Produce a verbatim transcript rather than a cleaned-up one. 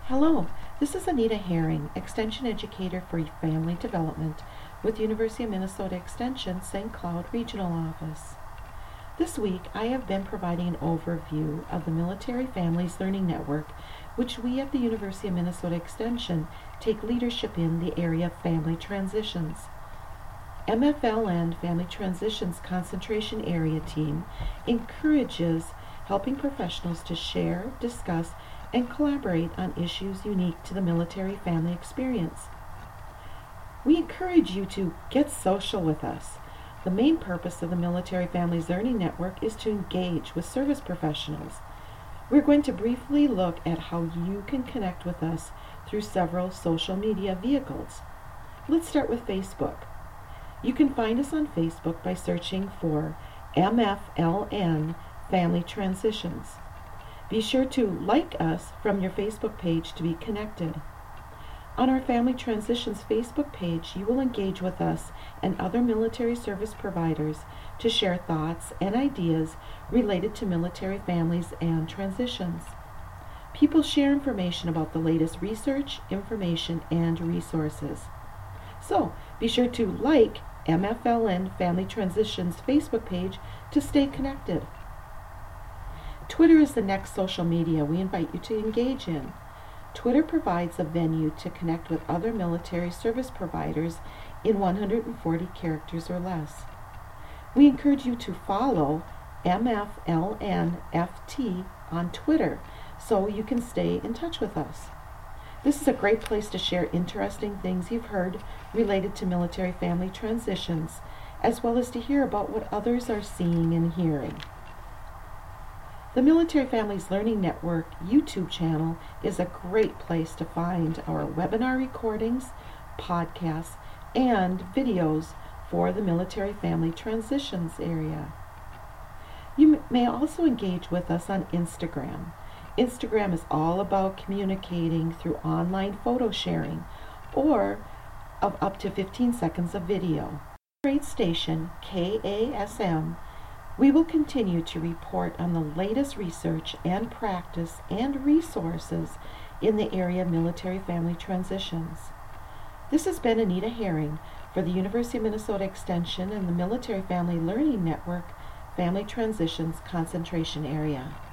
Hello, this is Anita Herring, Extension Educator for Family Development with University of Minnesota Extension Saint Cloud Regional Office. This week I have been providing an overview of the Military Families Learning Network, which we at the University of Minnesota Extension take leadership in the area of family transitions. M F L N Family Transitions Concentration Area Team encourages helping professionals to share, discuss, and collaborate on issues unique to the military family experience. We encourage you to get social with us. The main purpose of the Military Families Learning Network is to engage with service professionals. We're going to briefly look at how you can connect with us through several social media vehicles. Let's start with Facebook. You can find us on Facebook by searching for M F L N Family Transitions. Be sure to like us from your Facebook page to be connected. On our Family Transitions Facebook page, you will engage with us and other military service providers to share thoughts and ideas related to military families and transitions. People share information about the latest research, information, and resources. So, be sure to like M F L N Family Transitions Facebook page to stay connected. Twitter is the next social media we invite you to engage in. Twitter provides a venue to connect with other military service providers in one hundred forty characters or less. We encourage you to follow M F L N F T on Twitter so you can stay in touch with us. This is a great place to share interesting things you've heard related to military family transitions, as well as to hear about what others are seeing and hearing. The Military Families Learning Network YouTube channel is a great place to find our webinar recordings, podcasts, and videos for the military family transitions area. You may also engage with us on Instagram. Instagram is all about communicating through online photo sharing or of up to fifteen seconds of video. Trade station K A S M, we will continue to report on the latest research and practice and resources in the area of military family transitions. This has been Anita Herring for the University of Minnesota Extension and the Military Family Learning Network Family Transitions Concentration Area.